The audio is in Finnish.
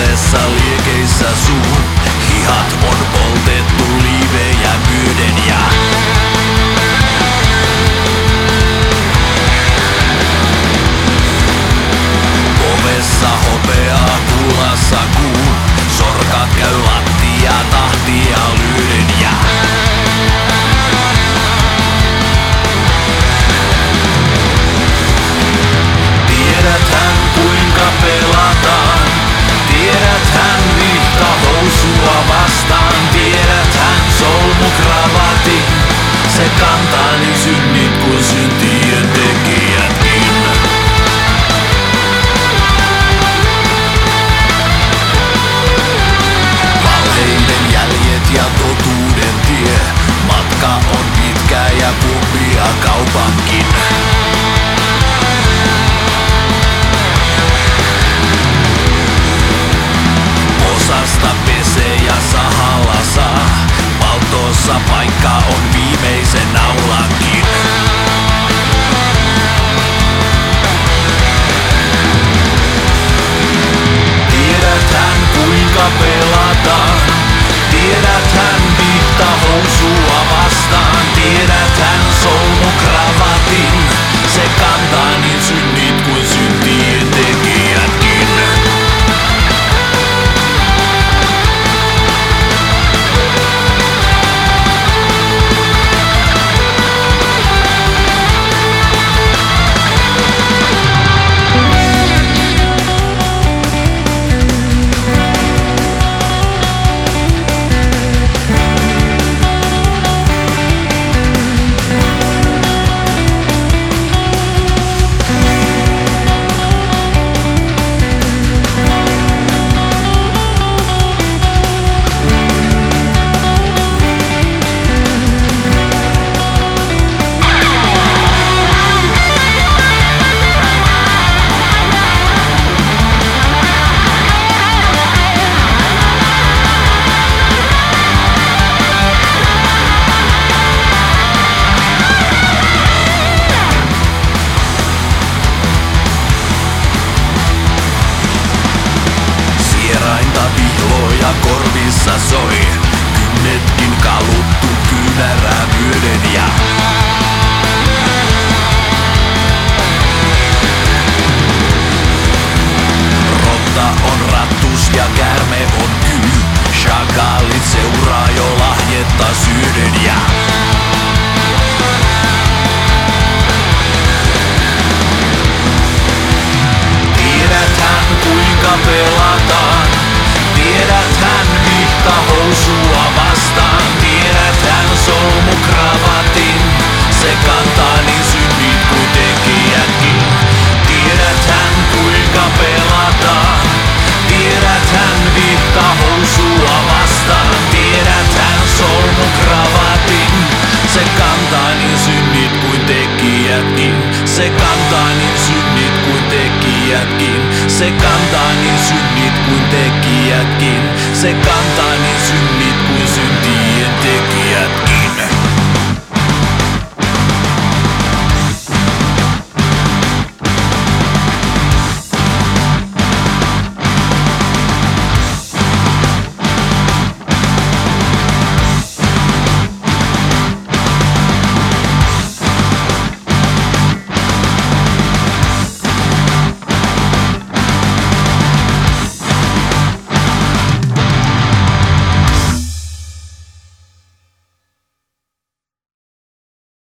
Povessa liekeissä suun, hihat on poltettu liivejä myöden ja povessa hopeaa kullassa kuun, sorkat käy lattia tahtia lyöden ja tiedäthän kuinka pelataan, tiedäthän vihtahousua vastaan, tiedäthän solmukravatin, se kantaa niin synnit kuin syntien tekijätkin. Valheiden jäljet ja totuuden tie, matka on pitkä ja kuppia kaupankin. Osasta pesee ja sahalla saa, paltoossa paikka on viimeisen naulankin. Tiedäthän kuinka pelataan, tiedäthän vihtahousua vastaan, tiedäthän solmukravatin, se kantaa niin synnit kuin syntien tekijätkin. Vihloja korvissa soi, kynnetkin kaluttu kyynärää myöden ja rotta on rattus ja käärme on kyy, shakalit seuraa jo lahjetta syöden ja tiedäthän kuinka pelataan, tiedäthän vihtahousua vastaan, tiedäthän solmukravatin, se kantaa niin synnit kuin tekijätkin. Tiedäthän kuinka pelataan, tiedäthän vihtahousua vastaan, tiedäthän solmukravatin, se kantaa niin synnit kuin tekijätkin. Se kantaa niin synnit kuin tekijätkin. Se kantaa niin synnit kuin tekijätkin. Se kantaa niin synnit kuin syntien tekijätkin.